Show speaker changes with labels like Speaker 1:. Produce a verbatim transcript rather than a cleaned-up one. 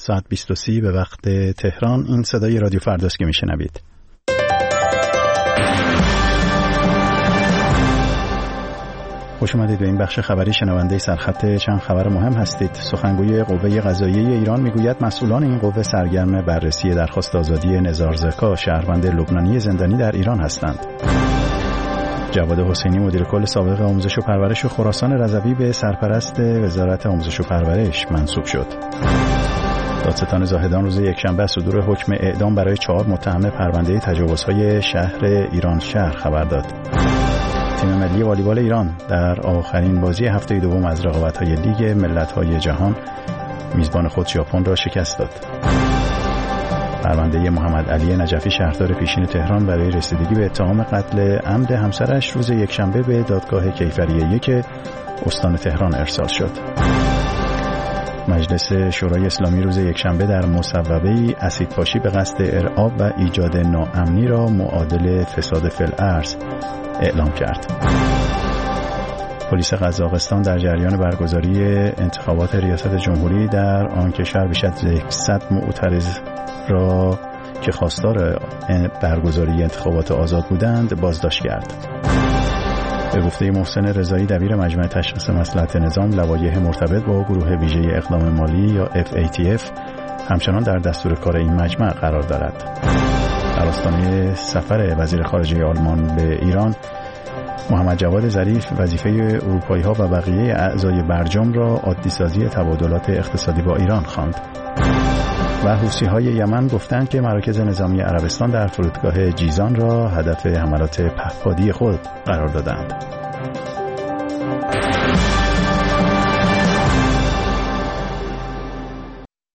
Speaker 1: ساعت بیست و سی به وقت تهران. این صدای رادیو فرداست که میشنوید. خوش اومدید به این بخش خبری. شنونده سرخط چند خبر مهم هستید. سخنگوی قوه قضاییه ایران میگوید مسئولان این قوه سرگرم بررسی درخواست آزادی نزار زکا، شهروند لبنانی زندانی در ایران هستند. جواد حسینی مدیر کل سابق آموزش و پرورش خراسان رضوی به سرپرست وزارت آموزش و پرورش منصوب شد. دادستان زاهدان روز یکشنبه صدور حکم اعدام برای چهار متهم پرونده تجاوزهای شهر ایران شهر خبر داد. تیم ملی والیبال ایران در آخرین بازی هفته دوم از رقابت‌های لیگ ملت‌های جهان میزبان خود ژاپن را شکست داد. پرونده محمد علی نجفی شهردار پیشین تهران برای رسیدگی به اتهام قتل عمد همسرش روز یکشنبه به دادگاه کیفری یک استان تهران ارسال شد. مجلس شورای اسلامی روز یکشنبه در مصوبه‌ای اسیدپاشی به قصد ارعاب و ایجاد ناامنی را معادل فساد فی الارض اعلام کرد. پلیس قزاقستان در جریان برگزاری انتخابات ریاست جمهوری در آن کشور بیش از صد معترض را که خواستار برگزاری انتخابات آزاد بودند بازداشت کرد. به گفته محسن رضایی دبیر مجمع تشخیص مصلحت نظام، لوایح مرتبط با گروه ویژه اقدام مالی یا اف ای تی اف همچنان در دستور کار این مجمع قرار دارد. در آستانه سفر وزیر خارجه آلمان به ایران، محمد جواد ظریف وظیفه اروپایی‌ها و بقیه اعضای برجام را عادی‌سازی تبادلات اقتصادی با ایران خواند. و حوثی‌های یمن گفتند که مراکز نظامی عربستان در فرودگاه جیزان را هدف حملات پهپادی خود قرار دادند.